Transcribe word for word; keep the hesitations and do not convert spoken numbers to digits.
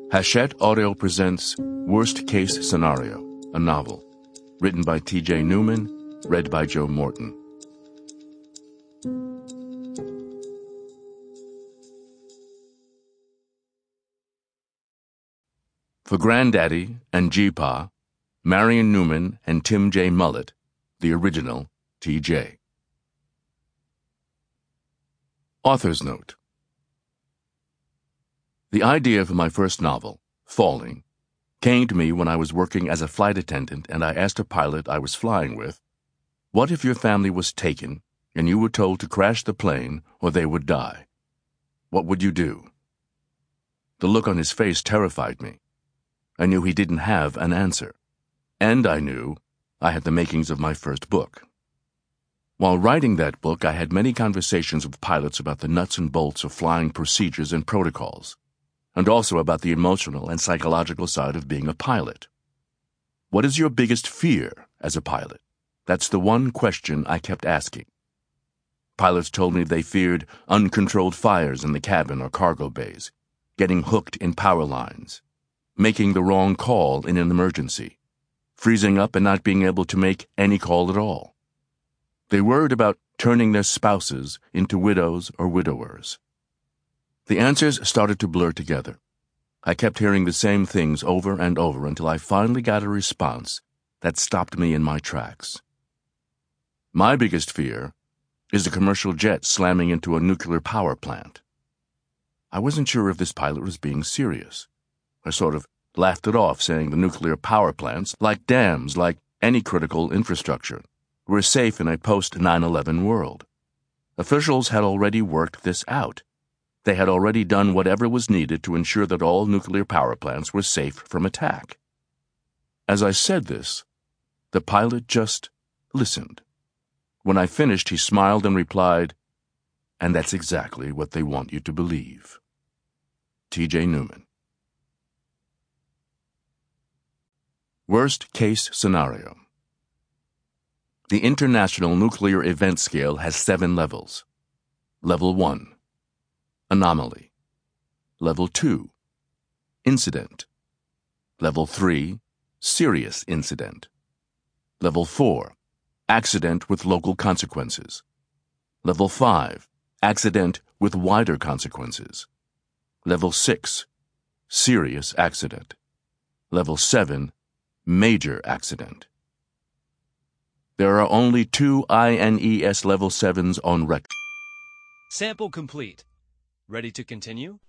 Hachette Audio presents Worst Case Scenario, a novel, written by T J Newman, read by Joe Morton. For Granddaddy and G-Pa, Marion Newman and Tim J. Mullett, the original T J. Author's Note. The idea for my first novel, Falling, came to me when I was working as a flight attendant and I asked a pilot I was flying with, "What if your family was taken and you were told to crash the plane or they would die? What would you do?" The look on his face terrified me. I knew he didn't have an answer. And I knew I had the makings of my first book. While writing that book, I had many conversations with pilots about the nuts and bolts of flying procedures and protocols, and also about the emotional and psychological side of being a pilot. What is your biggest fear as a pilot? That's the one question I kept asking. Pilots told me they feared uncontrolled fires in the cabin or cargo bays, getting hooked in power lines, making the wrong call in an emergency, freezing up and not being able to make any call at all. They worried about turning their spouses into widows or widowers. The answers started to blur together. I kept hearing the same things over and over until I finally got a response that stopped me in my tracks. My biggest fear is a commercial jet slamming into a nuclear power plant. I wasn't sure if this pilot was being serious. I sort of laughed it off, saying the nuclear power plants, like dams, like any critical infrastructure, were safe in a post nine eleven world. Officials had already worked this out. They had already done whatever was needed to ensure that all nuclear power plants were safe from attack. As I said this, the pilot just listened. When I finished, he smiled and replied, "And that's exactly what they want you to believe." T J Newman. Worst Case Scenario. The International Nuclear Event Scale has seven levels. Level one. Anomaly. Level two. Incident. Level three. Serious incident. Level four. Accident with local consequences. Level five. Accident with wider consequences. Level six. Serious accident. Level seven. Major accident. There are only two I N E S Level sevens on record. Sample complete. Ready to continue?